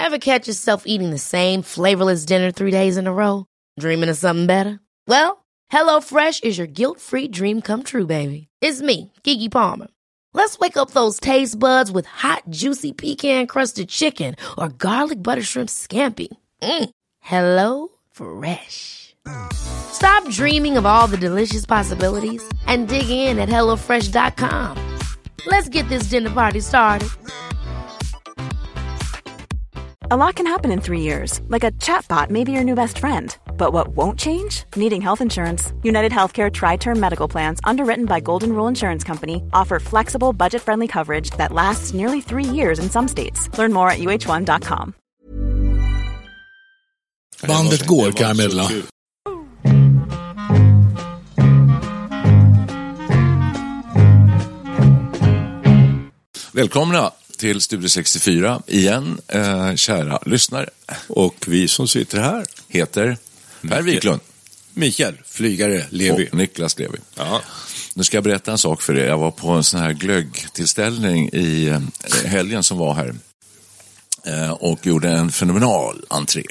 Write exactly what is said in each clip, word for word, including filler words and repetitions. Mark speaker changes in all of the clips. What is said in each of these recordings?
Speaker 1: Ever catch yourself eating the same flavorless dinner three days in a row? Dreaming of something better? Well, HelloFresh is your guilt-free dream come true, baby. It's me, Keke Palmer. Let's wake up those taste buds with hot, juicy pecan-crusted chicken or garlic butter shrimp scampi. Mm. Hello Fresh. Stop dreaming of all the delicious possibilities and dig in at hello fresh dot com. Let's get this dinner party started.
Speaker 2: A lot can happen in three years, like a chatbot may be your new best friend. But what won't change? Needing health insurance. United Healthcare Tri-Term Medical Plans, underwritten by Golden Rule Insurance Company, offer flexible, budget-friendly coverage that lasts nearly three years in some states. Learn more at u h one dot com.
Speaker 3: Bandet går, kan jag meddela.
Speaker 4: Välkomna till Studio sextiofyra igen, eh, kära lyssnare.
Speaker 5: Och vi som sitter här
Speaker 4: heter Per Wiklund,
Speaker 5: Mikael, flygare, Levi
Speaker 4: och Niklas Levi.
Speaker 5: Ja.
Speaker 4: Nu ska jag berätta en sak för er. Jag var på en sån här glöggtillställning i eh, helgen som var här eh, och gjorde en fenomenal entré.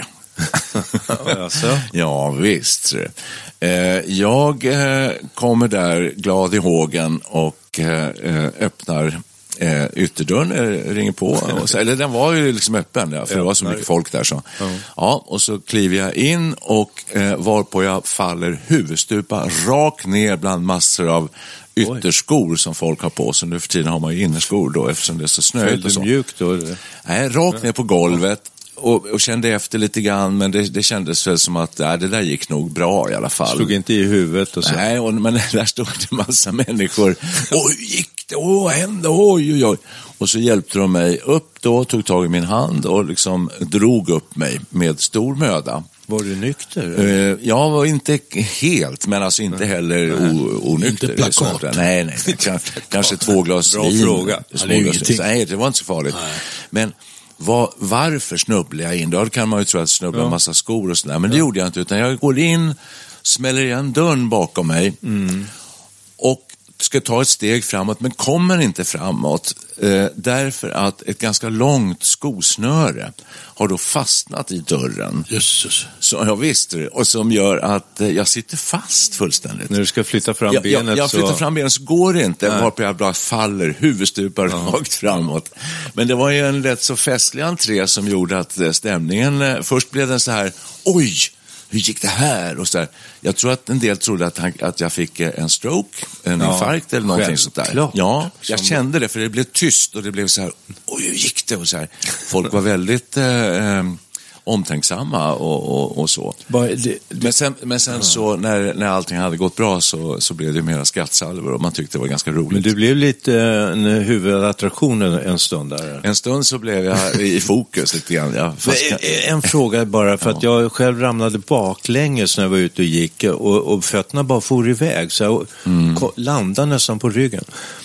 Speaker 5: Alltså.
Speaker 4: Ja, visst. Eh, jag eh, kommer där glad i hågen och eh, öppnar eh, ytterdörren, eh, ringer på. Och så, eller den var ju liksom öppen, ja, för det var så mycket folk där. Så. Mm. Ja, och så kliver jag in och eh, varpå jag faller huvudstupa rakt ner bland massor av ytterskor som folk har på sig. Nu för tiden har man ju innerskor då, eftersom det är så snöigt och så.
Speaker 5: Mjukt då? Eller?
Speaker 4: Nej, rakt ner på golvet. Och, och kände efter lite grann, men det, det kändes väl som att ja, det där gick nog bra i alla fall.
Speaker 5: Slog inte i huvudet och så.
Speaker 4: Nej, och, men där stod det massa människor. Oj, gick det? Åh, vad hände? Oj, oj, oj. Och så hjälpte de mig upp då, tog tag i min hand och liksom drog upp mig med stor möda.
Speaker 5: Var du nykter?
Speaker 4: Uh, jag var inte helt, men alltså inte heller o, onykter.
Speaker 3: Inte plakat.
Speaker 4: Nej, nej. nej. Kanske, kanske två glas
Speaker 5: Bra
Speaker 4: vin.
Speaker 5: fråga.
Speaker 4: Två glas, nej, det var inte så farligt. Nej. Men Var, varför snubblade jag in? Då kan man ju tro att jag snubblade en massa skor och sådär. Men det gjorde jag inte, utan jag går in, smäller igen dörren bakom mig mm. och ska ta ett steg framåt, men kommer inte framåt eh, därför att ett ganska långt skosnöre har då fastnat i dörren.
Speaker 3: Jesus.
Speaker 4: Så jag visste det, och som gör att eh, jag sitter fast fullständigt.
Speaker 5: När du ska flytta fram
Speaker 4: jag,
Speaker 5: benet
Speaker 4: jag, jag flyttar
Speaker 5: så...
Speaker 4: fram benet så går det inte, varpå jag bara faller huvudstupar ja. rakt framåt. Men det var ju en rätt så festlig entré som gjorde att eh, stämningen, eh, först blev den så här, oj! Hur gick det här? Och så där. Jag tror att en del trodde att, han, att jag fick en stroke, en ja, infarkt eller någonting sånt där.
Speaker 5: Klart.
Speaker 4: Ja, jag som... kände det, för det blev tyst och det blev så här, oj, hur gick det? Och så här. Folk var väldigt eh, omtänksamma och, och, och så.
Speaker 5: Det, det...
Speaker 4: Men sen, men sen ja. så när, när allting hade gått bra så, så blev det mera skattsalver och man tyckte det var ganska roligt.
Speaker 5: Men du blev lite en huvudattraktion en stund där.
Speaker 4: En stund så blev jag i fokus lite grann. Ja, fast...
Speaker 5: En, en fråga bara, för ja. att jag själv ramlade baklänges när jag var ute och gick och, och fötterna bara for iväg så jag mm. landade nästan på ryggen.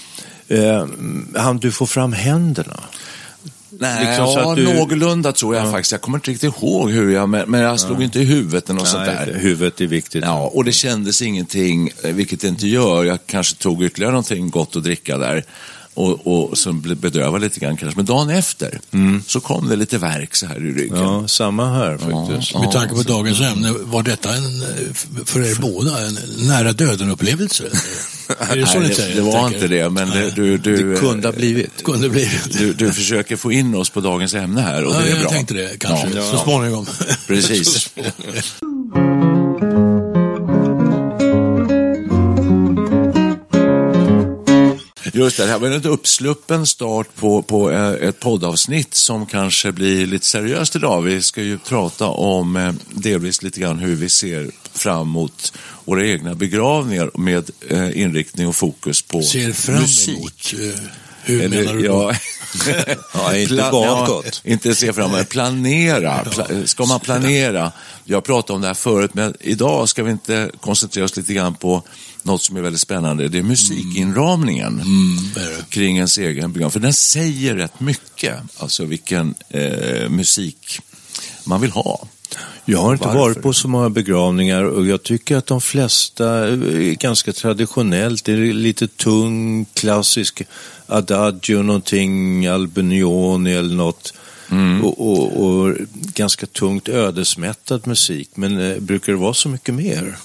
Speaker 5: Eh, han du får fram händerna?
Speaker 4: Nej, liksom ja, du... någorlunda tror jag ja. faktiskt. Jag kommer inte riktigt ihåg hur jag, men jag slog ja. inte i huvudet eller något sånt där.
Speaker 5: Huvudet är viktigt.
Speaker 4: Ja, och det kändes ingenting, vilket det inte gör. Jag kanske tog ytterligare någonting gott att dricka där. Och, och så bedrövar lite grann kanske. Men dagen efter mm. så kom det lite värk så här i ryggen.
Speaker 5: Ja, samma här faktiskt.
Speaker 3: Ja, med tanke på dagens ämne, var detta en, för er båda en nära döden-upplevelse? Är det så
Speaker 4: Nej,
Speaker 3: ni säger?
Speaker 4: Det, det var tänker? inte det, men det, du, du,
Speaker 5: det kunde ha blivit.
Speaker 3: Kunde blivit.
Speaker 4: Du, du försöker få in oss på dagens ämne här och ja, det är
Speaker 3: jag
Speaker 4: bra.
Speaker 3: Jag tänkte det, kanske. Ja. Så småningom.
Speaker 4: Precis.
Speaker 3: Så småningom.
Speaker 4: Just det, det här var en uppsluppen start på, på ett poddavsnitt som kanske blir lite seriöst idag. Vi ska ju prata om delvis lite grann hur vi ser fram mot våra egna begravningar med inriktning och fokus på
Speaker 3: ser fram
Speaker 4: musik.
Speaker 3: Emot, hur Eller, menar du
Speaker 4: ja,
Speaker 5: ja, inte
Speaker 4: Pla-
Speaker 5: bakåt.
Speaker 4: Ja, inte se fram emot, planera. Pla- ska man planera? Jag pratade om det här förut, men idag ska vi inte koncentrera oss lite grann på något som är väldigt spännande. Det är musikinramningen mm. kring ens egen begravning. För den säger rätt mycket. Alltså vilken eh, musik man vill ha.
Speaker 5: Jag har inte
Speaker 4: Varför?
Speaker 5: varit på så många begravningar och jag tycker att de flesta är ganska traditionellt. Det är lite tung, klassisk adagio, någonting, Albinioni eller något. mm. och, och, och ganska tungt ödesmättad musik. Men eh, brukar det vara så mycket mer?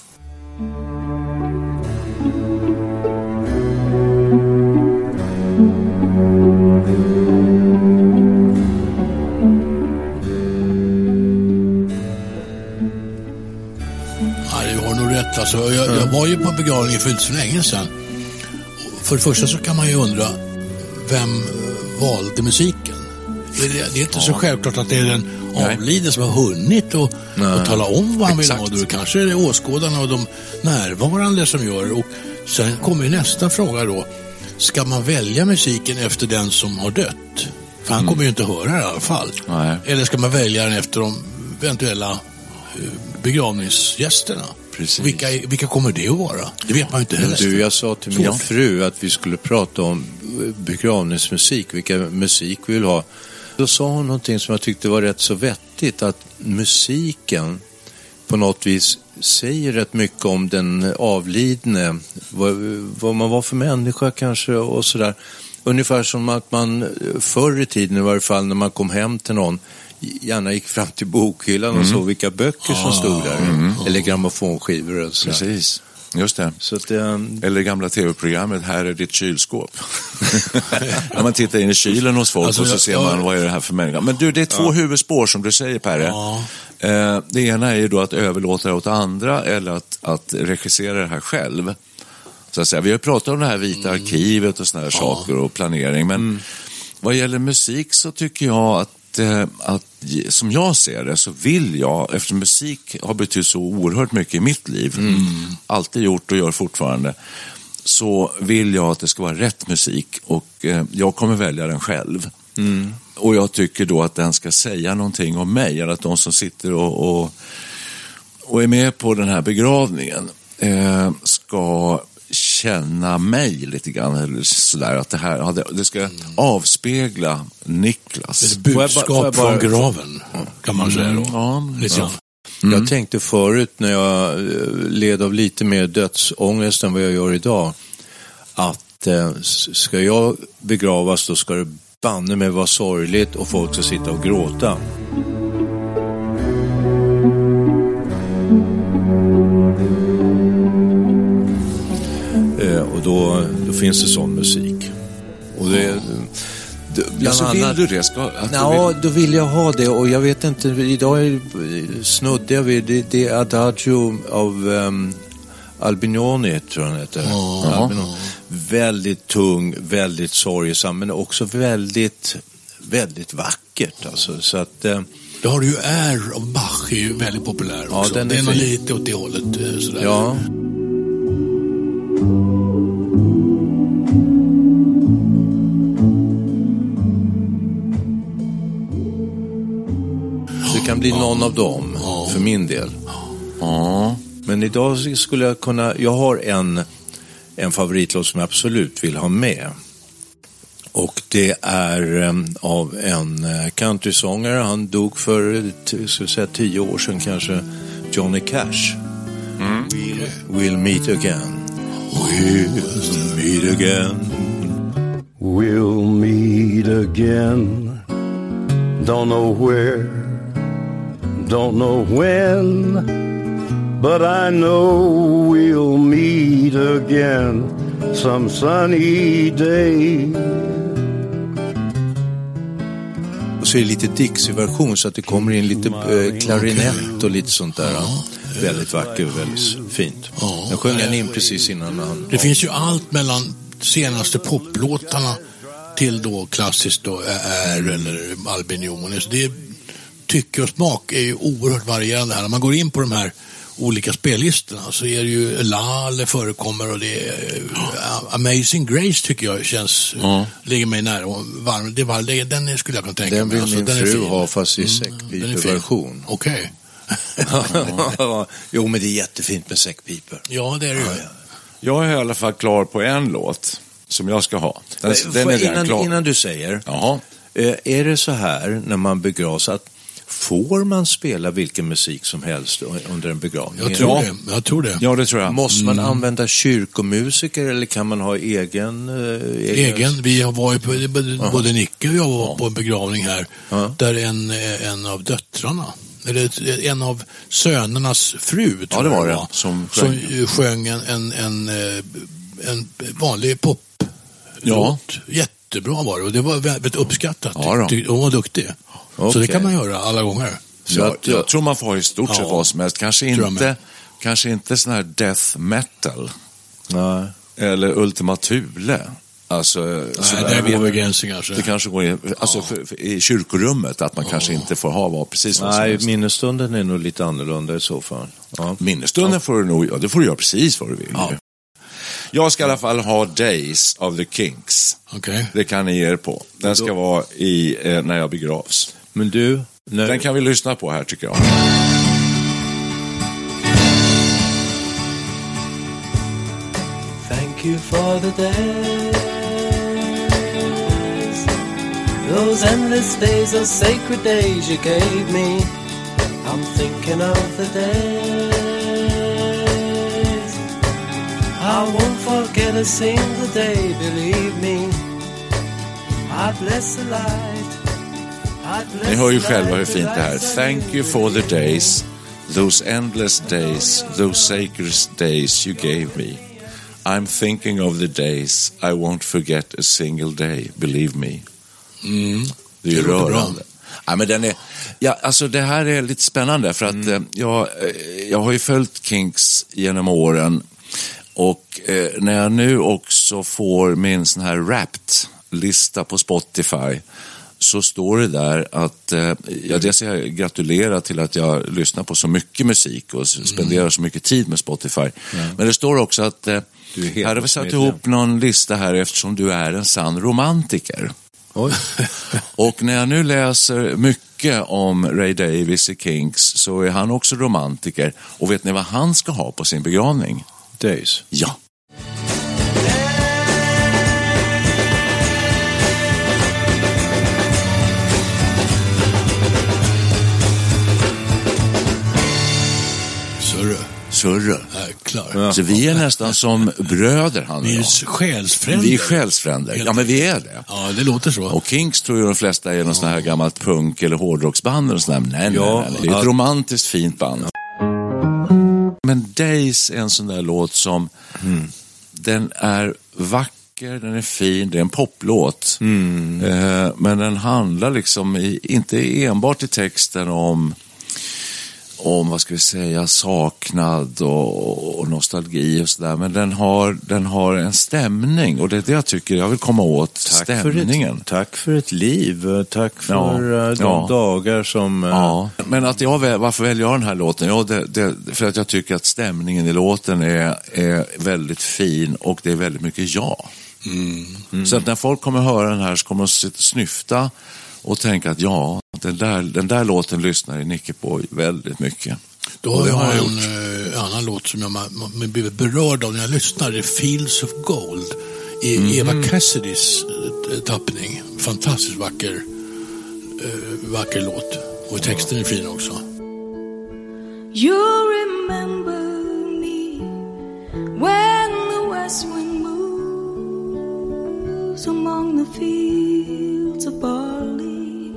Speaker 3: Alltså, jag, jag var ju på begravningen för inte så länge sedan. För det första så kan man ju undra, vem valde musiken? Är det, det är inte ja. så självklart att det är den avliden som har hunnit och, och tala om vad han vill ha. Då kanske är det åskådarna och de närvarande som gör. Och sen kommer ju nästa fråga då. Ska man välja musiken efter den som har dött? För han mm. kommer ju inte höra i alla fall. Nej. Eller ska man välja den efter de eventuella begravningsgästerna? Vilka, vilka kommer det att vara? Det vet man ju inte heller.
Speaker 5: Du, jag sa till min fru att vi skulle prata om begravningsmusik, vilka musik vi vill ha. Då sa hon någonting som jag tyckte var rätt så vettigt, att musiken på något vis säger rätt mycket om den avlidne, vad, vad man var för människa kanske och sådär. Ungefär som att man förr i tiden i varje fall när man kom hem till någon gärna gick fram till bokhyllan mm. och såg vilka böcker som stod där. Mm. Eller grammofonskivor och så.
Speaker 4: Precis, just det.
Speaker 5: Så att det.
Speaker 4: Eller gamla tv-programmet, här är ditt kylskåp. När man tittar in i kylen hos folk alltså, och så ser man, ja. vad är det här för människa. Men du, det är två ja. huvudspår som du säger, Perre. Ja. Eh, det ena är ju då att överlåta det åt andra eller att, att regissera det här själv. Så att säga. Vi har pratat om det här vita mm. arkivet och såna här ja. saker och planering. Men mm. vad gäller musik så tycker jag att att som jag ser det så vill jag, efter musik har betytt så oerhört mycket i mitt liv, mm. alltid gjort och gör fortfarande, så vill jag att det ska vara rätt musik och eh, jag kommer välja den själv. Mm. Och jag tycker då att den ska säga någonting om mig, eller att de som sitter och, och, och är med på den här begravningen eh, ska känna mig lite grann eller sådär, att det här det ska mm. avspegla Niklas.
Speaker 3: Det är ett budskap får jag bara, får jag bara, från graven kan man säga då. Ja, lite
Speaker 5: ja. Mm. Jag tänkte förut när jag led av lite mer dödsångest än vad jag gör idag, att eh, ska jag begravas då ska det banne mig vara sorgligt och folk ska sitta och gråta. Och då, då finns det sån musik. Och det,
Speaker 4: det, ja, så vill annat, du det? Ska, att
Speaker 5: ja,
Speaker 4: du vill...
Speaker 5: då vill jag ha det. Och jag vet inte, idag är, snuddar jag vid det, det Adagio av um, Albinoni, tror jag han heter. Oh, Albinoni. Oh. Väldigt tung, väldigt sorgsam, men också väldigt, väldigt vackert. Alltså, så att... Uh,
Speaker 3: då har du ju Air av Bach, är ju väldigt populär också. Ja, den är, den är lite åt det hållet. Sådär.
Speaker 5: Ja. Det kan bli någon av dem för min del. Ja. Men idag skulle jag kunna, jag har en en favoritlåt som jag absolut vill ha med. Och det är um, av en uh, countrysångare. Han dog för t- ska säga, tio år sedan kanske. Johnny Cash. Mm. We'll, we'll meet again. We'll meet again.
Speaker 6: We'll meet again. Don't know where, don't know when, but I know we'll meet again some sunny day.
Speaker 5: Och så är det lite Dixie-version så att det kommer in lite eh, klarinett och lite sånt där. Ja. Väldigt vackert, väldigt fint. Ja. Jag sjöng han in precis innan han...
Speaker 3: Det finns ju allt mellan senaste poplåtarna till då klassiskt då är eller Albinoni. Så det tycke och smak är ju oerhört varierande här. När man går in på de här olika spellistorna så är det ju Lale förekommer och det är uh, Amazing Grace tycker jag känns mm. ligger mig nära och varm. Det var det, den skulle jag kunna tänka
Speaker 5: den
Speaker 3: mig.
Speaker 5: Den vill
Speaker 3: alltså,
Speaker 5: min fru ha fast i säckpiperversion.
Speaker 3: Okej. Okay.
Speaker 5: Jo, men det är jättefint med säckpiper.
Speaker 3: Ja, det är det ju.
Speaker 4: Jag är i alla fall klar på en låt som jag ska ha. Den, den är
Speaker 5: innan,
Speaker 4: klar.
Speaker 5: Innan du säger, Jaha. är det så här när man begravs att får man spela vilken musik som helst under en begravning?
Speaker 3: Jag tror
Speaker 4: Ja.
Speaker 3: det. Jag tror det.
Speaker 4: Ja, det tror jag.
Speaker 5: Måste man använda kyrkomusiker eller kan man ha egen... eh,
Speaker 3: Egen. Vi har varit på, både Nicke och jag var på en begravning här
Speaker 5: Ja.
Speaker 3: där en, en av döttrarna, eller en av sönernas fru, tror
Speaker 4: Ja, det var
Speaker 3: jag
Speaker 4: det, som sjöng.
Speaker 3: som sjöng en, en, en, en vanlig pop.
Speaker 4: Ja.
Speaker 3: Jättebra var det och det var väldigt uppskattat.
Speaker 4: Ja då.
Speaker 3: Ty- Hon var duktig. Så
Speaker 5: Okej.
Speaker 3: det kan man göra alla gånger.
Speaker 4: Så jag, jag tror man får ha i stort sett
Speaker 3: Ja.
Speaker 4: vad som helst. Kanske
Speaker 3: Tror jag
Speaker 4: inte,
Speaker 3: med.
Speaker 4: kanske inte sån här death metal
Speaker 5: Nej.
Speaker 4: eller Ultima Thule. Alltså,
Speaker 3: Nej,
Speaker 4: sådär.
Speaker 3: där går vi gränsen kanske.
Speaker 4: Det kanske går i, alltså för, för, i kyrkorummet att man kanske inte får ha vad precis vad som
Speaker 5: Nej,
Speaker 4: helst.
Speaker 5: minnesstunden är nog lite annorlunda i så fall. Ja.
Speaker 4: Minnesstunden får du nog, ja, det får du göra precis vad du vill.
Speaker 3: Ja.
Speaker 4: Jag ska i alla fall ha Days of the Kinks.
Speaker 3: Okej.
Speaker 4: Det kan ni ge er på. Den ska vara i, eh, när jag begravs.
Speaker 5: Men du, när...
Speaker 4: Den kan vi lyssna på här tycker jag.
Speaker 7: Thank you for the days, those endless days, those sacred days you gave me. I'm thinking of the days I won't forget a single day, believe me. I bless the light, I bless
Speaker 4: Ni hör ju
Speaker 7: the
Speaker 4: själva hur
Speaker 7: light
Speaker 4: fint det här.
Speaker 7: that I
Speaker 4: Thank you for the days, those endless days, those sacred days you gave me. I'm thinking of the days I won't forget a single day, believe me.
Speaker 3: Mm.
Speaker 4: Det är ju
Speaker 3: Det låter bra.
Speaker 4: rörande. Ja, men den är, ja, alltså det här är lite spännande för att
Speaker 3: Mm.
Speaker 4: eh, jag, eh, jag har ju följt Kinks genom åren och eh, när jag nu också får min sån här Wrapped-lista på Spotify så står det där att eh, jag, dels jag gratulerar till att jag lyssnar på så mycket musik och s- spenderar så mycket tid med Spotify. Men det står också att eh,
Speaker 5: Du är helt
Speaker 4: här har vi satt
Speaker 5: medlem.
Speaker 4: ihop någon lista här eftersom du är en sann romantiker.
Speaker 5: Oj.
Speaker 4: Och när jag nu läser mycket om Ray Davies i Kinks så är han också romantiker. Och vet ni vad han ska ha på sin begravning?
Speaker 5: Days.
Speaker 4: Ja.
Speaker 3: Surre.
Speaker 4: Surre.
Speaker 3: Jäklar.
Speaker 4: Så vi är nästan som bröder han och
Speaker 3: Vi
Speaker 4: jag.
Speaker 3: är själsfränder.
Speaker 4: Vi är själsfränder. Ja, men vi är det.
Speaker 3: Ja, det låter så.
Speaker 4: Och Kinks tror ju de flesta är någon sån här gammalt punk- eller hårdrocksband. Eller sån här. Nej, nej,
Speaker 5: Ja,
Speaker 4: nej, nej. Det är ett
Speaker 5: allt.
Speaker 4: romantiskt fint band. Men Days är en sån där låt som den är vacker, den är fin, det är en poplåt. Eh, men den handlar liksom i, inte enbart i texten om om, vad ska vi säga, saknad och, och nostalgi och sådär. Men den har, den har en stämning och det är det jag tycker jag vill komma åt,
Speaker 5: Tack för,
Speaker 4: stämningen.
Speaker 5: ett, tack för ett liv. Tack för
Speaker 4: Ja,
Speaker 5: eh, de
Speaker 4: ja.
Speaker 5: dagar som... eh,
Speaker 4: Ja, men att jag, väl- varför väljer jag den här låten? Ja, det, det, för att jag tycker att stämningen i låten är, är väldigt fin och det är väldigt mycket ja.
Speaker 3: Mm.
Speaker 4: Så att när folk kommer höra den här så kommer de sitta- snyfta och tänka att ja, den där, den där låten lyssnar i Nicke på väldigt mycket.
Speaker 3: Då
Speaker 4: Och
Speaker 3: har
Speaker 4: det har
Speaker 3: jag
Speaker 4: jag
Speaker 3: en eh, annan låt som jag ma- ma- blir berörd av när jag lyssnar. Det är Fields of Gold i Eva Cassidys eh, tappning. Fantastiskt vacker, eh, vacker låt. Och texten är fin också.
Speaker 8: You remember me when the west wind moves among the fields of barley.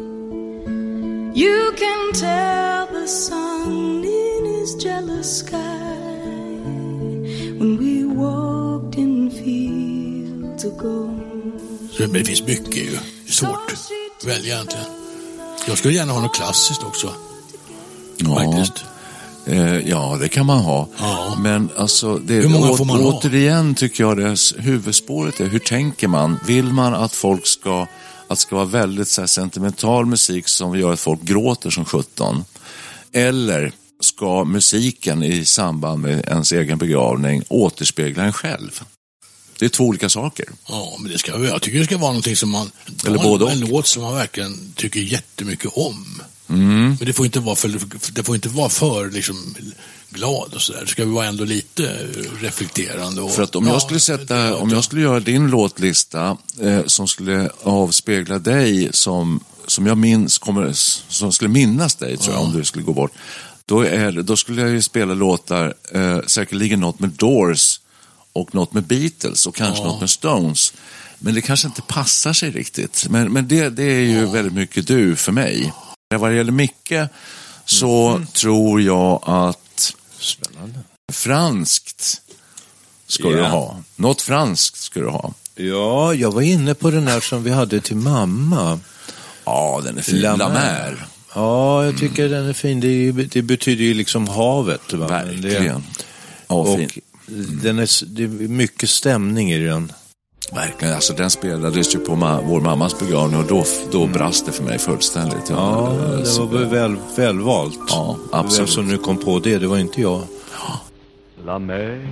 Speaker 8: You can tell the sun in his jealous sky when we walked in fields of gold.
Speaker 3: Så det finns mycket ju. Det är svårt att välja egentligen. Jag skulle gärna ha något klassiskt också.
Speaker 4: Ja,
Speaker 3: Faktiskt.
Speaker 4: eh, ja, det kan man ha.
Speaker 3: Ja.
Speaker 4: Men alltså, det,
Speaker 3: Hur många
Speaker 4: å,
Speaker 3: får man ha?
Speaker 4: återigen tycker jag det huvudspåret är, hur tänker man? Vill man att folk ska, att det ska vara väldigt så här, sentimental musik som gör att folk gråter som sjutton? Eller ska musiken i samband med ens egen begravning återspegla en själv? Det är två olika saker.
Speaker 3: Ja, men det ska, jag tycker det ska vara någonting som man...
Speaker 4: Eller både och.
Speaker 3: En låt som man verkligen tycker jättemycket om.
Speaker 4: Mm.
Speaker 3: Men det får inte vara för, det får inte vara för liksom, glad och sådär. Det ska vara ändå lite reflekterande. Och,
Speaker 4: för att om,
Speaker 3: ja,
Speaker 4: jag skulle sätta, om jag skulle göra din låtlista eh, som skulle avspegla dig som, som jag minns, kommer, som skulle minnas dig tror jag, ja. Om du skulle gå bort. Då, är, då skulle jag ju spela låtar, eh, säkerligen något med Doors och något med Beatles och kanske ja. Något med Stones. Men det kanske inte passar sig riktigt. Men, men det, det är ju ja. Väldigt mycket du för mig. Vad det gäller Micke så mm. tror jag att
Speaker 5: spännande.
Speaker 4: Franskt ska yeah. du ha. Något franskt ska du ha.
Speaker 5: Ja, jag var inne på den här som vi hade till mamma.
Speaker 4: Ja, den är fin. La, La Mer.
Speaker 5: Ja, jag tycker mm. den är fin. Det, det betyder ju liksom havet. Va?
Speaker 4: Verkligen. Ja,
Speaker 5: och
Speaker 4: fin.
Speaker 5: Den är, det är mycket stämning i den.
Speaker 4: Verkligen, alltså den spelades ju på ma- vår mammas begravning och då, då mm. brast det för mig fullständigt.
Speaker 5: Ja, ja det så... var väl, välvalt.
Speaker 4: Ja, absolut.
Speaker 5: Vem som nu kom på det, det var inte jag.
Speaker 4: Ja.
Speaker 9: La mer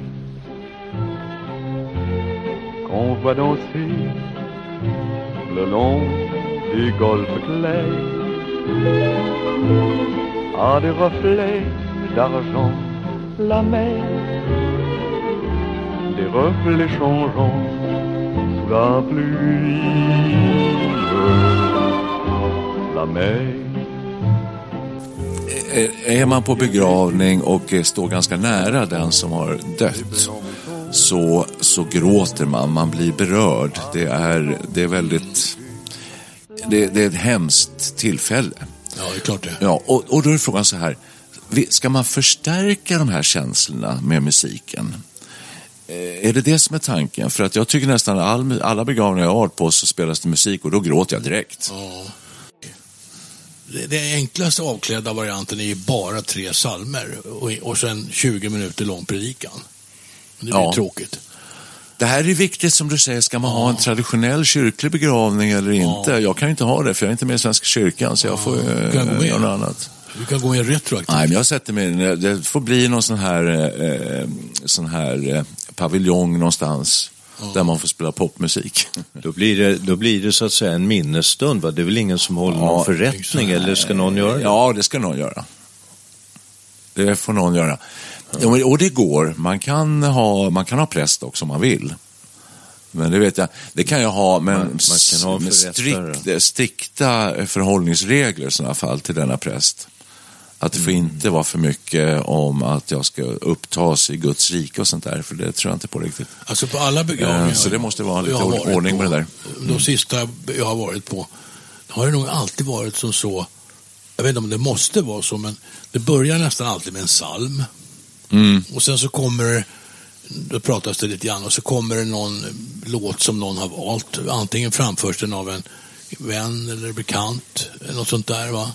Speaker 9: qu'on voit danser le long du golfe clair a des reflets d'argent. La mer, des reflets changeants sous la pluie. La mer.
Speaker 4: Är man på begravning och står ganska nära den som har dött så, så gråter man, man blir berörd. Det är, det är väldigt det, det är ett hemskt tillfälle.
Speaker 3: Ja, det är klart det.
Speaker 4: Ja, och, och då är frågan så här, ska man förstärka de här känslorna med musiken? Är det det som är tanken? För att jag tycker nästan all, alla begravningar jag har varit på så spelas det musik och då gråter jag direkt.
Speaker 3: Ja. Det, det enklaste avklädda varianten är ju bara tre psalmer och, och sen tjugo minuter lång predikan. Det blir ja. Tråkigt.
Speaker 4: Det här är viktigt som du säger, ska man ja. Ha en traditionell kyrklig begravning eller inte? Ja. Jag kan inte ha det för jag är inte med i Svenska kyrkan så jag får ja.
Speaker 3: Kan
Speaker 4: äh, göra något annat.
Speaker 3: Du kan gå med retroaktivt.
Speaker 4: Nej, men jag sätter mig, det får bli någon sån här, eh, sån här eh, paviljong någonstans ja. Där man får spela popmusik.
Speaker 5: Då blir det, då blir det så att säga en minnesstund, va? Det är väl ingen som håller ja, någon förrättning eller ska någon göra det?
Speaker 4: Ja, det ska någon göra. Det får någon göra. Ja. Och det går, man kan ha, man kan ha präst också om man vill. Men det vet jag, det kan jag ha, men man, man kan ha med strikt, strikta förhållningsregler i sådana fall till denna präst. Att det får mm. inte vara för mycket om att jag ska upptas i Guds rike och sånt där, för det tror jag inte på riktigt.
Speaker 3: Alltså på alla begravningar.
Speaker 4: Eh, så det måste vara lite ordning med det där.
Speaker 3: Mm. De sista jag har varit på har det nog alltid varit som så, jag vet inte om det måste vara så, men det börjar nästan alltid med en psalm.
Speaker 4: Mm.
Speaker 3: Och sen så kommer då pratas det lite grann och så kommer det någon låt som någon har valt. Antingen framförs den av en vän eller bekant, något sånt där, va?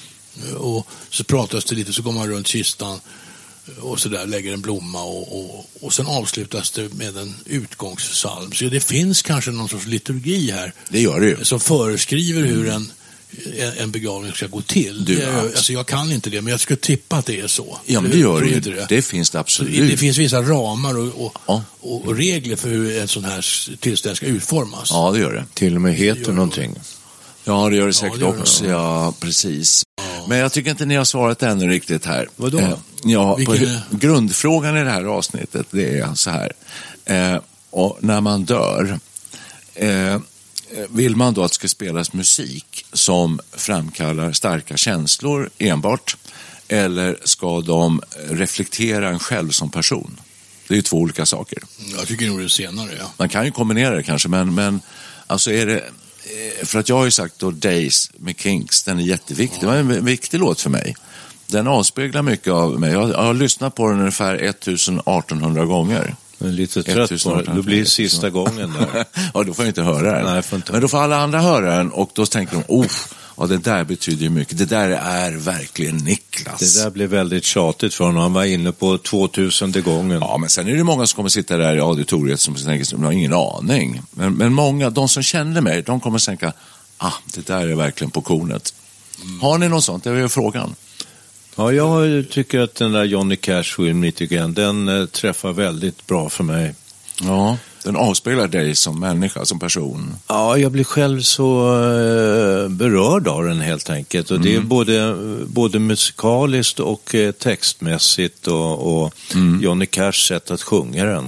Speaker 3: Och så pratas det lite, så går man runt kistan och så där lägger en blomma och, och, och sen avslutas det med en utgångssalm. Så det finns kanske någon sorts liturgi här.
Speaker 4: Det gör det ju.
Speaker 3: Som föreskriver mm. hur en en begravning ska gå till.
Speaker 4: Du,
Speaker 3: jag, alltså jag kan inte det, men jag skulle tippa att det är så.
Speaker 4: Ja, men det gör det ju. Det. det finns det absolut.
Speaker 3: Det, det finns vissa ramar och, och,
Speaker 4: ja.
Speaker 3: och, och regler för hur en sån här tillställning ska utformas.
Speaker 4: Ja, det gör det.
Speaker 5: Till och med heter någonting.
Speaker 4: Ja, det gör det säkert ja, det gör också. Det. Ja, precis. Ja. Men jag tycker inte ni har svarat ännu riktigt här.
Speaker 3: Vadå?
Speaker 4: Eh, ja,
Speaker 3: Vilken...
Speaker 4: på, grundfrågan i det här avsnittet, det är så här. Eh, och när man dör... Eh, Vill man då att det ska spelas musik som framkallar starka känslor enbart, eller ska de reflektera en själv som person? Det är ju två olika saker.
Speaker 3: Jag tycker nog det senare, ja.
Speaker 4: Man kan ju kombinera det kanske, men, men alltså är det, för att jag har ju sagt då Days med Kinks, den är jätteviktig. Ja. Det var en viktig låt för mig. Den avspeglar mycket av mig. Jag har, jag har lyssnat på den ungefär artonhundra gånger.
Speaker 5: Men lite trött på det. Då blir det sista gången där.
Speaker 4: Ja, då får jag inte höra den.
Speaker 5: Nej, får inte.
Speaker 4: Men då får alla andra höra den och då tänker de, oh, ja, det där betyder ju mycket. Det där är verkligen Niklas.
Speaker 5: Det där blev väldigt tjatigt för honom. Han var inne på tvåtusende gången.
Speaker 4: Ja, men sen är det många som kommer sitta där i auditoriet som tänker, de har ingen aning. Men, men många, de som känner mig, de kommer tänka, ah, det där är verkligen på kornet. Mm. Har ni något sånt? Det är ju frågan.
Speaker 5: Ja, jag tycker att den där Johnny Cash Will Meet Again, den eh, träffar väldigt bra för mig.
Speaker 4: Ja. Den avspeglar dig som människa, som person.
Speaker 5: Ja, jag blir själv så eh, berörd av den helt enkelt. Och mm. det är både, både musikaliskt och eh, textmässigt och, och mm. Johnny Cashs sätt att sjunga den.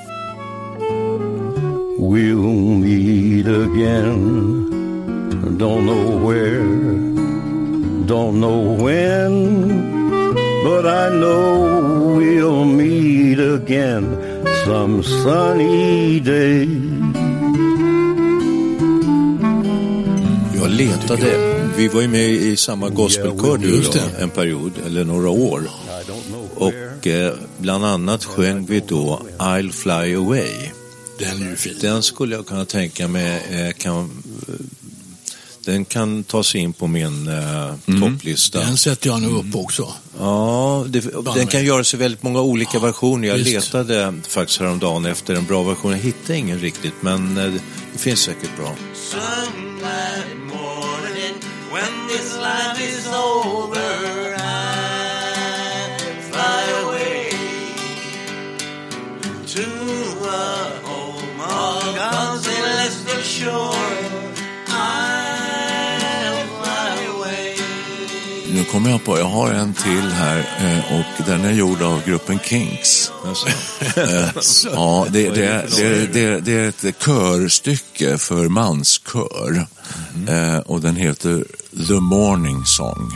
Speaker 6: We'll meet again. Don't know where, don't know when, but I know we'll meet again some sunny day.
Speaker 5: Jag letade, vi var ju med i samma gospelkör du då, en period, eller några år. Och eh, bland annat sjöng vi då I'll Fly Away.
Speaker 3: Den är ju fin.
Speaker 5: Den skulle jag kunna tänka mig eh, kan... Den kan ta sig in på min eh, mm. topplista.
Speaker 3: Den sätter jag nu upp också.
Speaker 5: Ja, det, den kan göra sig väldigt många olika ja, versioner. Jag
Speaker 3: visst.
Speaker 5: letade faktiskt häromdagen efter en bra version. Jag hittade ingen riktigt, men eh, det finns säkert bra.
Speaker 7: Sunlight morning, when this life is over, I fly away to a home of God's celestial shore.
Speaker 4: Nu kommer jag på, jag har en till här och den är gjord av gruppen Kinks. Ja, det, det, det, det, det är ett körstycke för manskör mm. och den heter The Morning Song.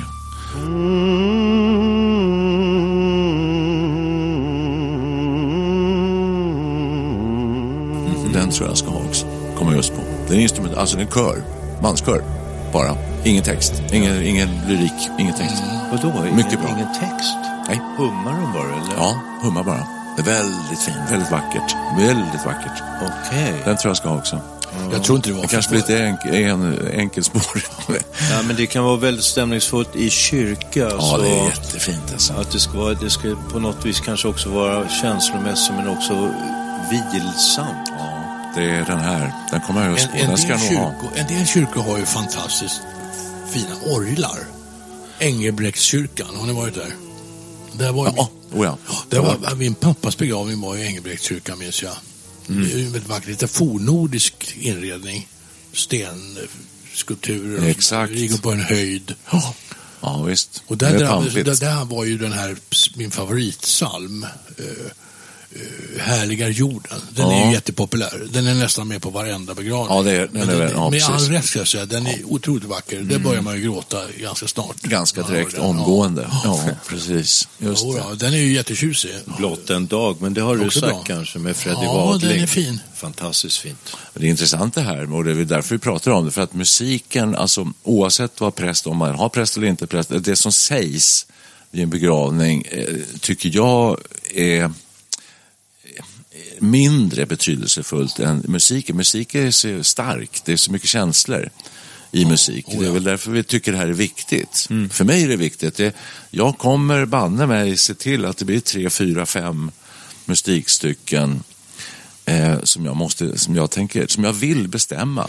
Speaker 4: Den tror jag ska ha också. Kommer just på. Det är en instrument, alltså en kör, manskör bara. Ingen text, ingen, ingen lyrik, ingen text.
Speaker 5: Mm. Vadå?
Speaker 4: Mycket
Speaker 5: ingen,
Speaker 4: bra.
Speaker 5: Ingen text?
Speaker 4: Nej.
Speaker 5: Hummar de bara, eller?
Speaker 4: Ja, hummar bara. Det är väldigt fint, väldigt vackert. Väldigt vackert.
Speaker 5: Okej. Okay.
Speaker 4: Den tror jag ska ha också.
Speaker 3: Mm. Jag tror inte det var.
Speaker 4: Det kanske blir lite enk- en, enkelspår.
Speaker 5: Ja, men det kan vara väldigt stämningsfullt i kyrka.
Speaker 4: Ja, det är jättefint alltså.
Speaker 5: Att det ska, vara, det ska på något vis kanske också vara känslomässigt men också vilsamt.
Speaker 4: Ja, det är den här. Den kommer jag just på.
Speaker 3: En, en,
Speaker 4: den ska
Speaker 3: del
Speaker 4: nog
Speaker 3: kyrko,
Speaker 4: ha.
Speaker 3: en del kyrkor har ju fantastiskt fina orglar. Engelbrektskyrkan, har ni varit där? Där var
Speaker 4: ja,
Speaker 3: min,
Speaker 4: oh ja.
Speaker 3: Där var, min pappas begravning var i Engelbrektskyrkan, minns jag. Mm. Det är ju väldigt vackert, lite fornnordisk inredning. Stenskulpturer.
Speaker 4: Exakt.
Speaker 3: Ligger på en höjd.
Speaker 4: Ja, ja visst.
Speaker 3: Och där, där, där, där var ju den här, min favoritsalm. Uh, Uh, härligar jorden. Den ja. är ju jättepopulär. Den är nästan med på varenda begravning.
Speaker 4: Ja, det är, den är väl, ja,
Speaker 3: med all rätt ska jag säga. Den är otroligt vacker. Mm. Det börjar man ju gråta ganska snart.
Speaker 4: Ganska direkt, omgående. Ja, ja precis. Just
Speaker 3: ja, ja, den är ju jättetjusig.
Speaker 5: Blott en dag, men det har du
Speaker 3: också
Speaker 5: sagt
Speaker 3: bra.
Speaker 5: Kanske med Freddie
Speaker 3: ja,
Speaker 5: Wadling.
Speaker 3: Ja, den är fin.
Speaker 5: Fantastiskt fint.
Speaker 4: Det är intressant det här, och det är därför vi pratar om det. För att musiken, alltså oavsett vad präst, om man har präst eller inte präst, det som sägs vid en begravning tycker jag är mindre betydelsefullt än musiken. Musik är så stark, det är så mycket känslor i musik. Oh, ja. Det är väl därför vi tycker det här är viktigt. Mm. För mig är det viktigt. Det, jag kommer banne mig se till att det blir tre, fyra, fem musikstycken eh, som jag måste, som jag tänker, som jag vill bestämma.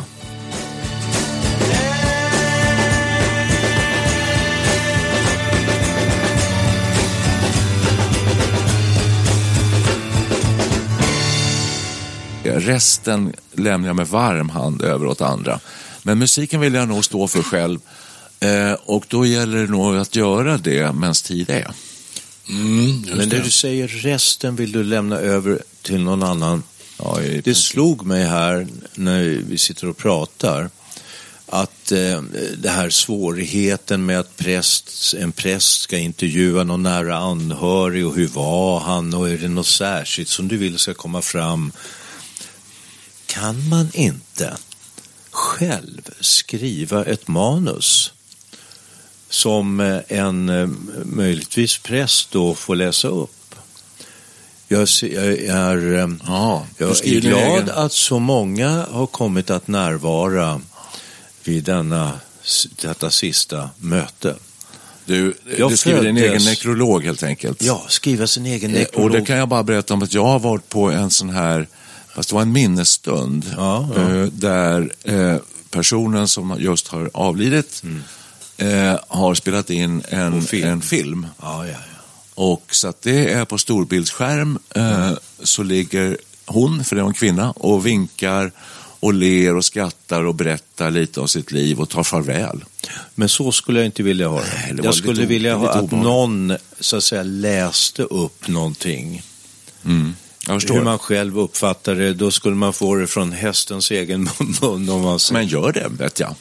Speaker 4: Resten lämnar jag med varm hand över åt andra. Men musiken vill jag nog stå för själv. Eh, och då gäller det nog att göra det medan tid är.
Speaker 5: Mm, Men det du säger, resten vill du lämna över till någon annan. Ja, det slog mig här när vi sitter och pratar. Att eh, det här svårigheten med att präst, en präst ska intervjua någon nära anhörig. Och hur var han? Och är det något särskilt som du vill ska komma fram? Kan man inte själv skriva ett manus som en möjligtvis präst då får läsa upp? Jag, jag är, ja, jag är glad att så många har kommit att närvara vid denna, detta sista möte.
Speaker 4: Du, du skriver din egen nekrolog helt enkelt.
Speaker 5: Ja, skriva sin egen nekrolog.
Speaker 4: Och det kan jag bara berätta om att jag har varit på en sån här, fast det var en minnesstund
Speaker 5: ja, ja.
Speaker 4: Eh, där eh, personen som just har avlidit mm. eh, har spelat in en film. En film.
Speaker 5: Ja, ja, ja.
Speaker 4: Och så att det är på storbildsskärm eh, så ligger hon, för det var en kvinna, och vinkar och ler och skrattar och berättar lite om sitt liv och tar farväl.
Speaker 5: Men så skulle jag inte vilja ha det.
Speaker 4: Nej, det
Speaker 5: jag skulle
Speaker 4: lite,
Speaker 5: vilja ha att
Speaker 4: obehagligt.
Speaker 5: någon så att säga läste upp någonting.
Speaker 4: Mm. Jag förstår.
Speaker 5: Hur man själv uppfattar det, då skulle man få det från hästens egen mun. Om man säger.
Speaker 4: Men gör det, vet jag.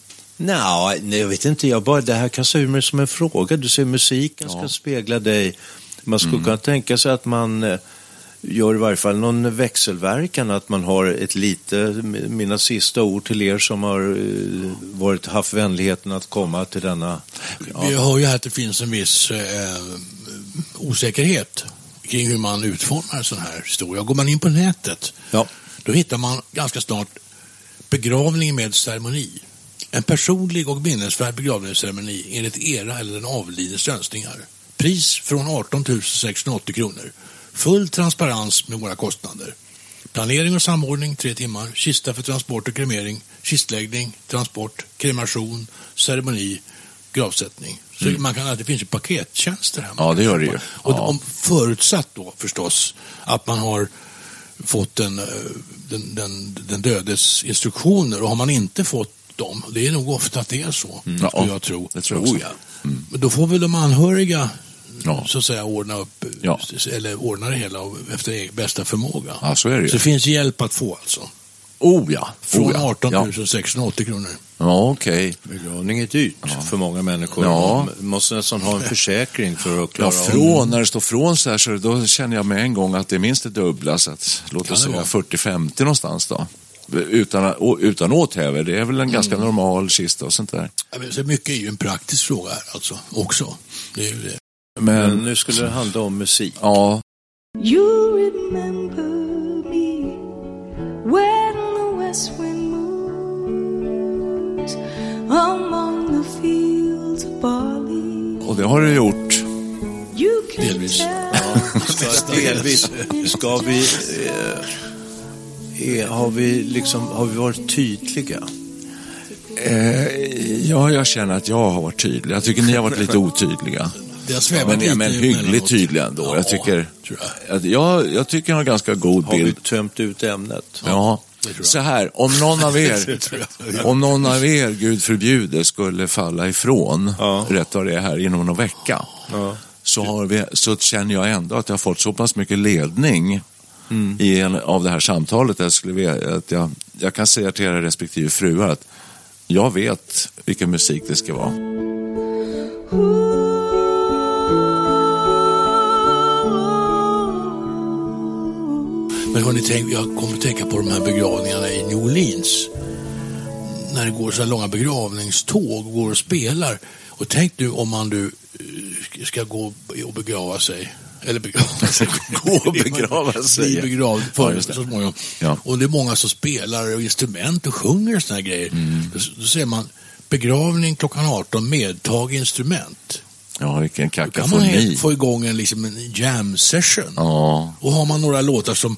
Speaker 5: Nej, nej, jag vet inte. Jag bara, det här kastar ur mig som en fråga. Du ser, musiken ska
Speaker 4: Ja.
Speaker 5: spegla dig. Man skulle
Speaker 4: Mm.
Speaker 5: kunna tänka sig att man eh, gör i varje fall någon växelverkan. Att man har ett lite, mina sista ord till er som har eh, varit, haft vänligheten att komma till denna. Ja.
Speaker 3: Vi hör ju här att det finns en viss eh, osäkerhet kring hur man utformar en sån här historia. Går man in på nätet,
Speaker 5: Ja.
Speaker 3: då hittar man ganska snart begravning med ceremoni. En personlig och minnesvärd begravningsceremoni enligt era eller den avlidnes önskningar. Pris från arton tusen sexhundraåttio kronor. Full transparens med våra kostnader. Planering och samordning tre timmar. Kista för transport och kremering. Kistläggning, transport, kremation, ceremoni, gravsättning. Så
Speaker 4: Mm.
Speaker 3: man kan att det finns ju pakettjänster här.
Speaker 4: Ja, det gör det ju.
Speaker 3: Och
Speaker 4: Ja.
Speaker 3: om förutsatt då förstås att man har fått den, eh, den, den, den dödes instruktioner, och har man inte fått dem, det är nog ofta att det är så,
Speaker 4: Mm.
Speaker 3: skulle
Speaker 4: Ja,
Speaker 3: jag tro.
Speaker 4: det tror jag också.
Speaker 3: Oh, ja. Men då får väl de anhöriga
Speaker 4: Ja.
Speaker 3: så att säga ordna upp,
Speaker 4: Ja.
Speaker 3: eller ordna det hela efter egen bästa förmåga.
Speaker 4: Ja, så är det ju.
Speaker 3: Så det finns hjälp att få alltså.
Speaker 4: Oh ja.
Speaker 3: Från
Speaker 4: oh, ja.
Speaker 3: arton
Speaker 4: Ja,
Speaker 3: tusen sexhundraåttio kronor.
Speaker 4: ja okej.
Speaker 5: Begravning är dyrt för många människor.
Speaker 4: Ja.
Speaker 5: Man måste nästan ha en försäkring för att klara
Speaker 4: Ja,
Speaker 5: av.
Speaker 4: från, när det står från så här, så då känner jag med en gång att det är minst det dubbla, så att låt
Speaker 3: Kan
Speaker 4: oss
Speaker 3: det
Speaker 4: säga
Speaker 3: vara?
Speaker 4: fyrtio femtio någonstans då. Utan, å- utan åthäver, det är väl en ganska normal kista och sånt där.
Speaker 3: Ja, men så mycket är ju en praktisk fråga här alltså, också. Det är ju det.
Speaker 5: Men
Speaker 4: Men,
Speaker 5: nu skulle det handla om musik.
Speaker 4: ja,
Speaker 8: You remember me when the west wind moves among the fields of barley.
Speaker 4: och det har det gjort.
Speaker 8: You can
Speaker 3: Delvis.
Speaker 8: tell
Speaker 5: Delvis ska vi, eh, är, har vi liksom, har vi varit tydliga?
Speaker 4: Eh, ja, jag känner att jag har varit tydlig. Jag tycker ni har varit lite otydliga.
Speaker 3: Det har svävat
Speaker 4: Men,
Speaker 3: lite
Speaker 4: men
Speaker 3: emellanåt.
Speaker 4: hyggligt tydliga ändå.
Speaker 3: Ja,
Speaker 4: jag tycker
Speaker 3: tror jag.
Speaker 4: att jag, jag tycker jag har en ganska god
Speaker 5: Har vi
Speaker 4: bild.
Speaker 5: tömt ut ämnet?
Speaker 4: Ja,
Speaker 3: det tror jag.
Speaker 4: så här, om någon av
Speaker 3: Det
Speaker 4: er,
Speaker 3: tror jag.
Speaker 4: om någon av er, Gud förbjude, skulle falla ifrån,
Speaker 5: Ja.
Speaker 4: rätt av det här inom någon vecka,
Speaker 5: Ja.
Speaker 4: så, har vi, så känner jag ändå att jag har fått så pass mycket ledning
Speaker 5: Mm.
Speaker 4: i en, av det här samtalet. Jag, skulle, vilja- att jag, jag kan säga till era respektive fruar att jag vet vilken musik det ska vara.
Speaker 3: Men hörni, tänk, jag kommer att tänka på de här begravningarna i New Orleans. När det går så här långa begravningståg och går och spelar. Och tänk nu om man du eh, ska gå och begrava sig. Eller begrava sig.
Speaker 4: Gå och begrava sig.
Speaker 3: Bli begravd
Speaker 4: Ja,
Speaker 3: för
Speaker 4: just det.
Speaker 3: så småningom.
Speaker 4: Ja.
Speaker 3: Och det är många som spelar och instrument och sjunger såna här grejer.
Speaker 4: Mm.
Speaker 3: Då, då säger man begravning klockan arton, medtag instrument.
Speaker 4: Ja, vilken
Speaker 3: Då kan man
Speaker 4: kakafoni.
Speaker 3: helt få igång en, liksom en jam session.
Speaker 4: Ja,
Speaker 3: Och har man några låtar som,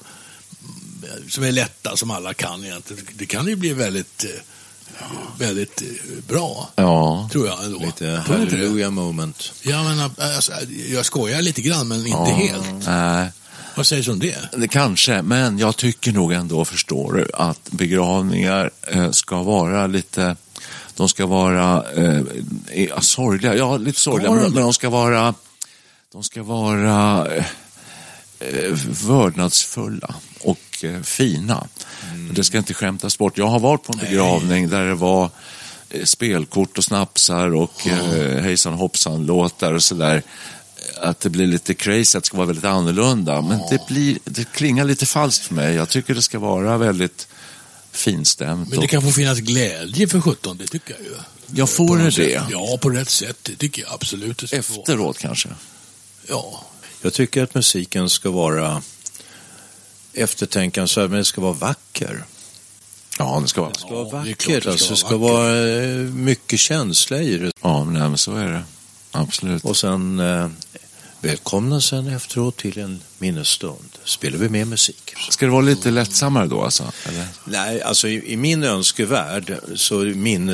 Speaker 3: som är lätta, som alla kan egentligen, det kan ju bli väldigt, eh, väldigt eh, bra,
Speaker 4: ja.
Speaker 3: tror jag ändå.
Speaker 5: Lite
Speaker 3: Tror du inte det?
Speaker 5: hallelujah moment.
Speaker 3: Ja, men alltså, jag skojar lite grann, men inte
Speaker 4: ja.
Speaker 3: helt.
Speaker 4: Nej.
Speaker 3: Vad sägs om det?
Speaker 4: Det kanske, men jag tycker nog ändå, förstår du, att begravningar eh, ska vara lite, de ska vara eh, eh, sorgliga, ja lite sorgliga,
Speaker 3: de?
Speaker 4: men, men de ska vara, de ska vara eh, eh, vördnadsfulla och eh, fina. Mm. Det ska inte skämtas bort. Jag har varit på en begravning där det var eh, spelkort och snapsar och eh, hejsan hoppsan låtar och sådär. Att det blir lite crazy, att det ska vara väldigt annorlunda. Men det, blir, det klingar lite falskt för mig. Jag tycker det ska vara väldigt finstämt.
Speaker 3: Men det
Speaker 4: och-
Speaker 3: kan få finnas glädje för sjutton, det tycker jag ju.
Speaker 4: Jag får
Speaker 3: På
Speaker 4: det
Speaker 3: något
Speaker 4: det.
Speaker 3: sätt. Ja, på rätt sätt, det tycker jag absolut. Det ska få vara.
Speaker 4: Efteråt kanske.
Speaker 3: Ja,
Speaker 5: Jag tycker att musiken ska vara eftertänkansvärd, men det ska vara vacker.
Speaker 4: Ja, det ska vara.
Speaker 5: Det ska vara
Speaker 3: Ja, det är klart
Speaker 5: vackert,
Speaker 3: det ska
Speaker 5: alltså. Det ska
Speaker 3: vara
Speaker 5: vara eh, mycket känsla i det.
Speaker 4: Ja, men, nej, men så är det. Absolut.
Speaker 5: Och sen eh, välkomna sen efteråt till en minnesstund. Spelar vi med musik.
Speaker 4: Ska det vara lite lättsammare då alltså? Eller?
Speaker 5: Nej, alltså i, i min önskevärld så är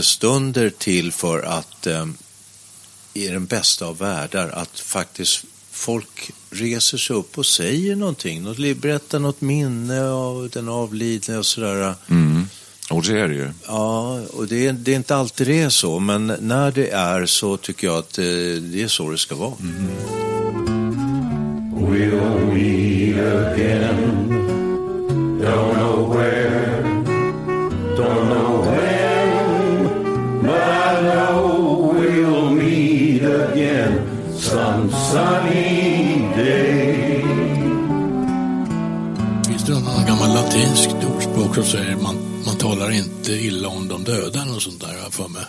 Speaker 5: minnesstunder till för att eh, i den bästa av världar att faktiskt folk reser sig upp och säger någonting. Något, berättar något minne av den avlidne och sådär.
Speaker 4: Mm. Och det är det ju.
Speaker 5: Ja, och det är, det är inte alltid det är så. Men när det är så tycker jag att det, det är så det ska vara.
Speaker 6: Mm. We'll meet again. Don't know where. Don't know when. But I know we'll meet again. Some sunny day.
Speaker 3: Finns det någon gammal latinsk ordspråk som säger man, man talar inte illa om de döda och sånt där för mig.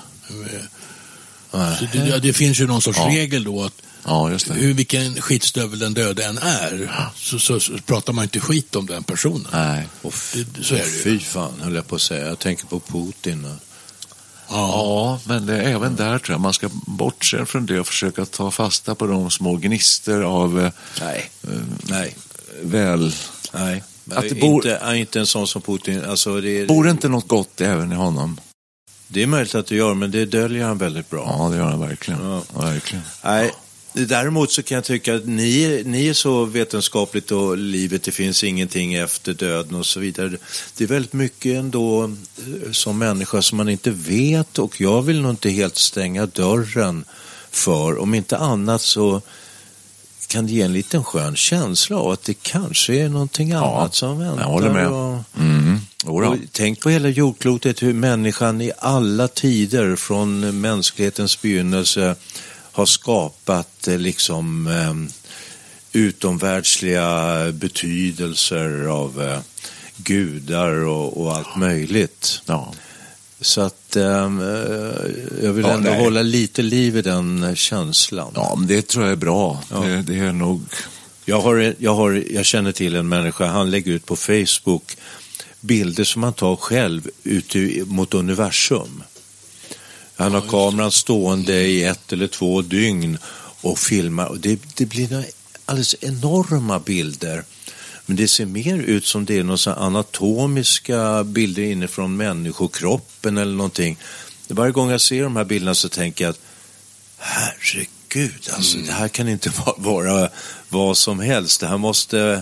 Speaker 3: Så det, det finns ju någon sorts ja. regel då att
Speaker 4: ja, just det.
Speaker 3: Hur vilken skitstövel den döda än är så, så, så pratar man inte skit om den personen.
Speaker 5: Nej.
Speaker 3: Det, så är det ju.
Speaker 5: Fy fan höll jag på att säga. Jag tänker på Putin. Och...
Speaker 4: Ja. ja, men det, även där tror jag man ska bortse från det och försöka ta fasta på de små gnister av
Speaker 5: nej,
Speaker 4: eh,
Speaker 5: nej,
Speaker 4: väl.
Speaker 5: Nej,
Speaker 4: att det
Speaker 5: bor... inte, inte en sån som Putin. Alltså det är...
Speaker 4: Bor inte något gott även i honom?
Speaker 5: Det är möjligt att det gör, men det döljer han väldigt bra.
Speaker 4: Ja, det gör han verkligen. Ja. Ja, verkligen.
Speaker 5: Nej, däremot så kan jag tycka att ni, ni är så vetenskapligt och livet, det finns ingenting efter döden och så vidare. Det är väldigt mycket ändå som människa som man inte vet, och jag vill nog inte helt stänga dörren för. Om inte annat så kan det ge en liten skön känsla av att det kanske är någonting ja, annat som väntar.
Speaker 4: Jag håller med.
Speaker 5: Och,
Speaker 4: mm.
Speaker 5: och tänk på hela jordklotet, hur människan i alla tider från mänsklighetens begynnelse har skapat liksom eh, utomvärldsliga betydelser av eh, gudar och, och allt möjligt.
Speaker 4: Ja.
Speaker 5: Så att eh, jag vill
Speaker 4: ja,
Speaker 5: ändå
Speaker 4: nej.
Speaker 5: hålla lite liv i den känslan.
Speaker 4: Ja, men det tror jag är bra. Ja. Det, det är nog...
Speaker 5: Jag, har, jag, har, jag känner till en människa, han lägger ut på Facebook bilder som han tar själv ut mot universum. Han har kameran stående i ett eller två dygn och filmar. Och det, det blir alldeles enorma bilder. Men det ser mer ut som det är några anatomiska bilder inifrån människokroppen eller någonting. Varje gång jag ser de här bilderna så tänker jag att herregud, alltså, mm. det här kan inte vara vad som helst. Det här måste...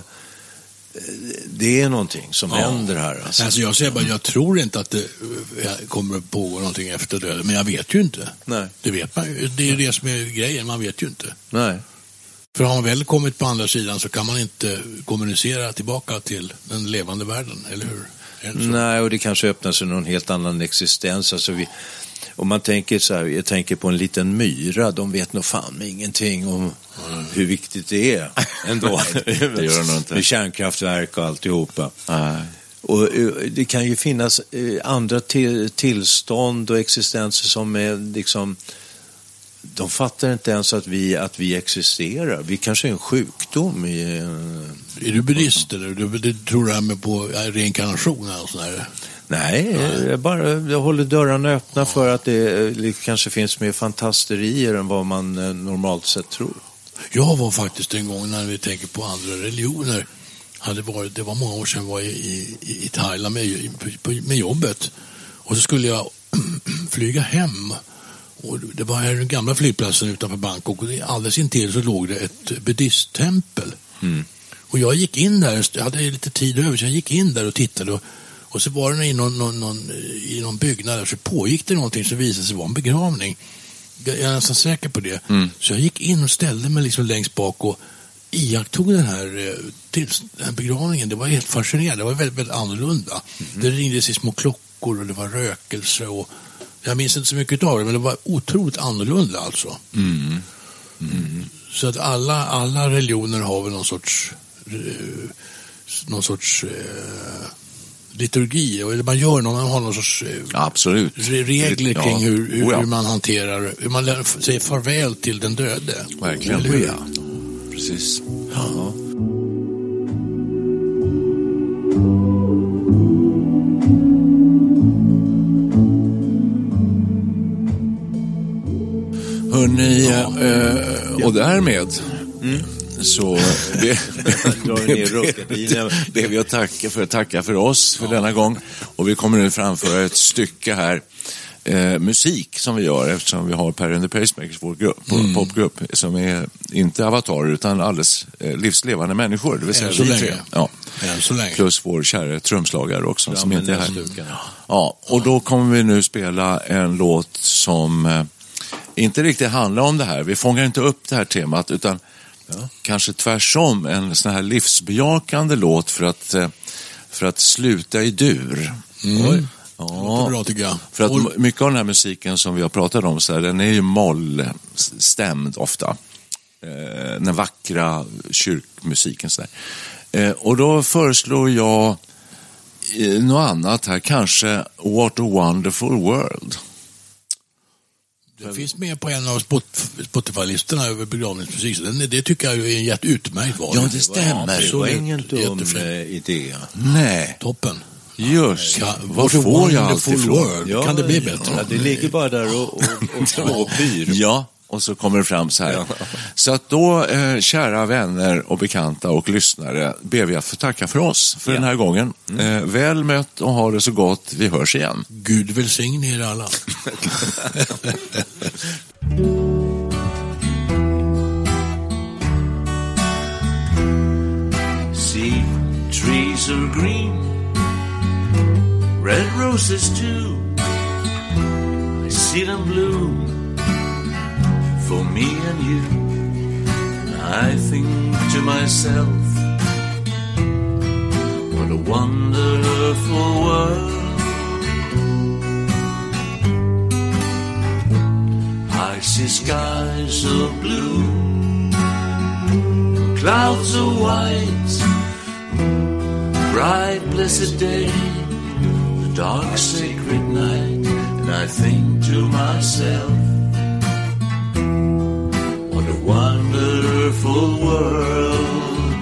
Speaker 5: Det är någonting som ja. händer här.
Speaker 3: Alltså. Alltså jag säger bara, jag tror inte att det kommer att pågå någonting efter döden, men jag vet ju inte.
Speaker 5: Nej.
Speaker 3: Det vet man ju. Det är ju det som är grejen, man vet ju inte.
Speaker 5: Nej.
Speaker 3: För har man väl kommit på andra sidan så kan man inte kommunicera tillbaka till den levande världen, eller hur?
Speaker 5: Nej, och det kanske öppnar sig någon helt annan existens. Alltså vi, om man tänker så här, jag tänker på en liten myra, de vet nog fan ingenting om mm. hur viktigt det är ändå.
Speaker 4: Det gör de nog inte.
Speaker 5: Med kärnkraftverk och alltihopa.
Speaker 4: Nej.
Speaker 5: Och det kan ju finnas andra till, tillstånd och existenser som är liksom, de fattar inte ens att vi, att vi existerar. Vi kanske är en sjukdom. I,
Speaker 3: är du buddhist eller du, du tror du här med på reinkarnation eller sån här?
Speaker 5: Nej, Nej. Jag, bara, jag håller dörrarna öppna ja. för att det, det kanske finns mer fantasterier än vad man normalt sett tror.
Speaker 3: Jag var faktiskt en gång, när vi tänker på andra religioner, hade varit, det var många år sedan jag var i, i, i Thailand med, med jobbet. Och så skulle jag flyga hem. Och det var här den gamla flygplatsen utanför Bangkok, och alldeles intill så låg det ett buddhisttempel. Mm. Och jag gick in där, jag hade lite tid över, så jag gick in där och tittade, och, och så var det i någon, någon, någon, i någon byggnad där, så pågick det någonting som visade sig vara en begravning. Jag är nästan säker på det. Mm. Så jag gick in och ställde mig liksom längst bak och iakttog den här, till, den här begravningen. Det var helt fascinerande, det var väldigt, väldigt annorlunda. Mm. Det ringdes i små klockor och det var rökelse och jag minns inte så mycket av det, men det var otroligt annorlunda alltså. Mm. Mm. Så att alla, alla religioner har väl någon sorts någon sorts eh, liturgi, eller man gör någon, man har någon sorts eh,
Speaker 4: absolut
Speaker 3: regler kring
Speaker 4: ja.
Speaker 3: hur, hur,
Speaker 4: oh ja.
Speaker 3: hur man hanterar, hur man lär, säger farväl till den döde.
Speaker 4: Verkligen.
Speaker 3: Eller hur?
Speaker 4: Ja. Precis. Ja. Hörrni, ja. eh, och därmed mm. så det, det vi att tacka för, tacka för oss för ja. denna gång. Och vi kommer nu framföra ett stycke här eh, musik som vi gör, eftersom vi har Perry and the Pacemakers, vår grupp, mm. popgrupp, som är inte avatarer utan alldeles eh, livslevande människor. Det vill säga
Speaker 3: så
Speaker 4: vi
Speaker 3: länge.
Speaker 4: tre. Ja.
Speaker 3: Så länge.
Speaker 4: Plus vår kära trumslagare också, ja, som inte är här.
Speaker 5: Stukan.
Speaker 4: Ja, och då kommer vi nu spela en låt som eh, inte riktigt handlar om det här. Vi fångar inte upp det här temat, utan ja. kanske tvärsom en sån här livsbejakande låt för att, eh, för att sluta i dur.
Speaker 3: Mm.
Speaker 4: Oj. Ja,
Speaker 3: bra, tycker jag.
Speaker 4: För att mycket av den här musiken som vi har pratat om så här, den är ju mollstämd ofta. Eh, den vackra kyrkmusiken så där. Eh, och då föreslår jag eh, något annat här, kanske What a Wonderful World.
Speaker 3: Det finns med på en av Spotify-listorna över begravningsmusik, så det tycker jag är en jätteutmärkt val.
Speaker 4: Ja, det stämmer.
Speaker 5: Det var ingen dum idé.
Speaker 4: Nej.
Speaker 3: Toppen.
Speaker 4: Just,
Speaker 3: ja,
Speaker 4: vad får jag alltid från?
Speaker 3: Ja, kan det bli bättre?
Speaker 5: Ja, det ligger bara där och, och, och, och pyr.
Speaker 4: Ja, och så kommer det fram så här. Ja. Så att då, eh, kära vänner och bekanta och lyssnare, ber vi att få tacka för oss för ja. den här gången. Mm. Eh, väl mött och ha det så gott. Vi hörs igen.
Speaker 3: Gud välsigne er alla.
Speaker 7: See, trees are green, red roses too. I see them bloom for me and you. And I think to myself, what a wonderful world. I see skies of blue, clouds of white, bright blessed day, the dark sacred night. And I think to myself, what a wonderful world.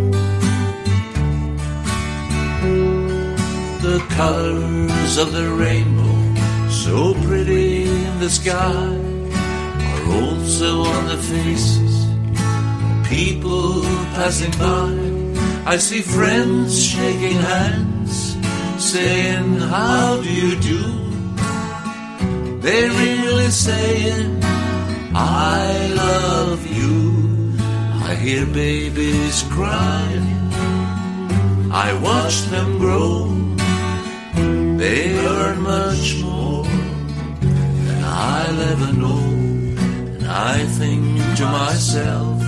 Speaker 7: The colors of the rainbow, so pretty in the sky, are also on the faces of people passing by. I see friends shaking hands, saying, how do you do? They're really saying, I love you. I hear babies crying, I watch them grow. They learn much more than I'll ever know. And I think to myself,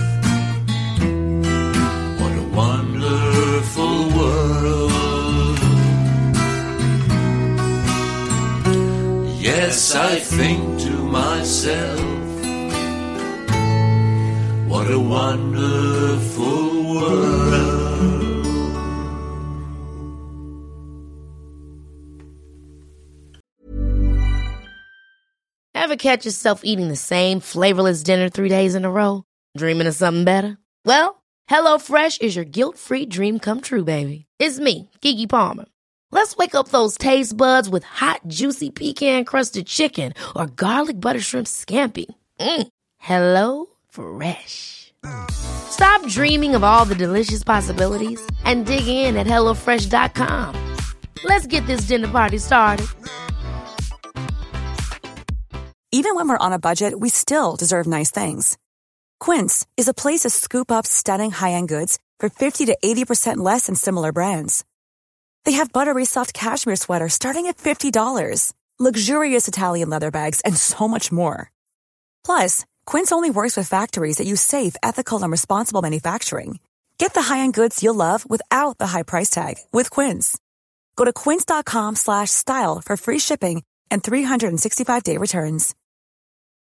Speaker 7: what a wonderful world. Yes, I think to myself, what a wonderful world.
Speaker 1: Ever catch yourself eating the same flavorless dinner three days in a row? Dreaming of something better? Well, HelloFresh is your guilt-free dream come true, baby. It's me, Keke Palmer. Let's wake up those taste buds with hot, juicy pecan-crusted chicken or garlic butter shrimp scampi. Mm. Hello Fresh. Stop dreaming of all the delicious possibilities and dig in at hello fresh dot com. Let's get this dinner party started.
Speaker 2: Even when we're on a budget, we still deserve nice things. Quince is a place to scoop up stunning high-end goods for fifty to eighty percent less than similar brands. They have buttery soft cashmere sweaters starting at fifty dollars, luxurious Italian leather bags, and so much more. Plus, Quince only works with factories that use safe, ethical, and responsible manufacturing. Get the high-end goods you'll love without the high price tag with Quince. Go to quince dot com slash style for free shipping and three sixty-five day returns.